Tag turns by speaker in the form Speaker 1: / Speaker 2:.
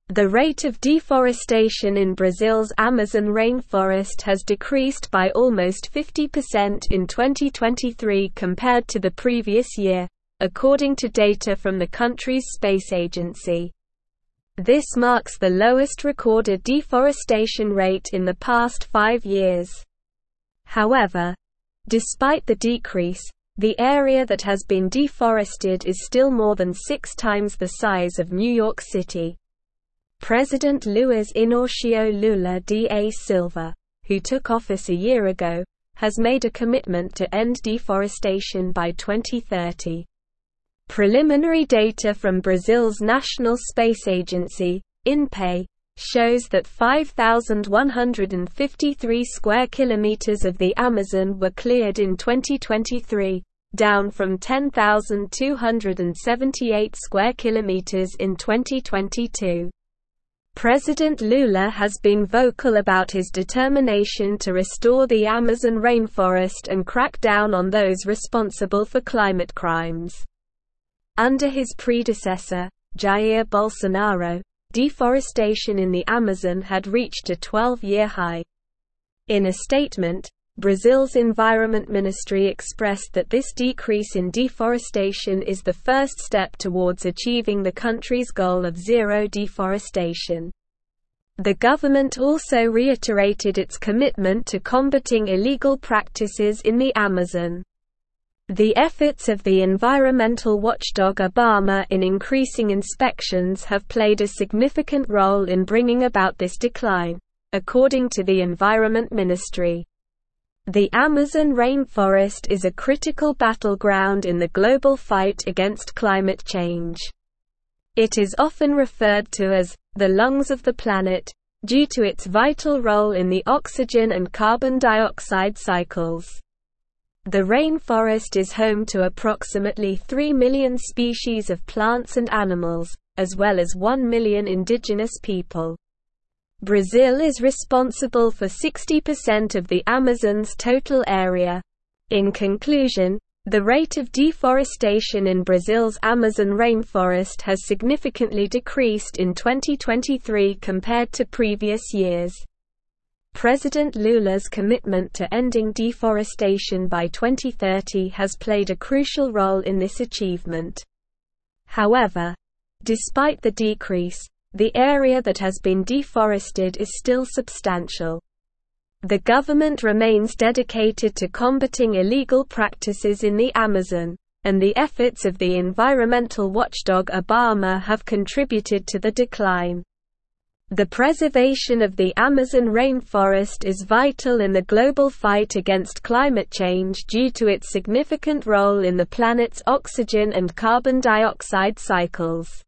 Speaker 1: The rate of deforestation in Brazil's Amazon rainforest has decreased by almost 50% in 2023 compared to the previous year, according to data from the country's space agency. This marks the lowest recorded deforestation rate in the past 5 years. However, despite the decrease, the area that has been deforested is still more than 6 times the size of New York City. President Luiz Inácio Lula da Silva, who took office a year ago, has made a commitment to end deforestation by 2030. Preliminary data from Brazil's National Space Agency, INPE, shows that 5,153 square kilometers of the Amazon were cleared in 2023, down from 10,278 square kilometers in 2022. President Lula has been vocal about his determination to restore the Amazon rainforest and crack down on those responsible for climate crimes. Under his predecessor, Jair Bolsonaro, deforestation in the Amazon had reached a 12-year high. In a statement, Brazil's Environment Ministry expressed that this decrease in deforestation is the first step towards achieving the country's goal of zero deforestation. The government also reiterated its commitment to combating illegal practices in the Amazon. The efforts of the environmental watchdog IBAMA in increasing inspections have played a significant role in bringing about this decline, according to the Environment Ministry. The Amazon rainforest is a critical battleground in the global fight against climate change. It is often referred to as the lungs of the planet, due to its vital role in the oxygen and carbon dioxide cycles. The rainforest is home to approximately 3 million species of plants and animals, as well as 1 million indigenous people. Brazil is responsible for 60% of the Amazon's total area. In conclusion, the rate of deforestation in Brazil's Amazon rainforest has significantly decreased in 2023 compared to previous years. President Lula's commitment to ending deforestation by 2030 has played a crucial role in this achievement. However, despite the decrease, the area that has been deforested is still substantial. The government remains dedicated to combating illegal practices in the Amazon, and the efforts of the environmental watchdog IBAMA have contributed to the decline. The preservation of the Amazon rainforest is vital in the global fight against climate change due to its significant role in the planet's oxygen and carbon dioxide cycles.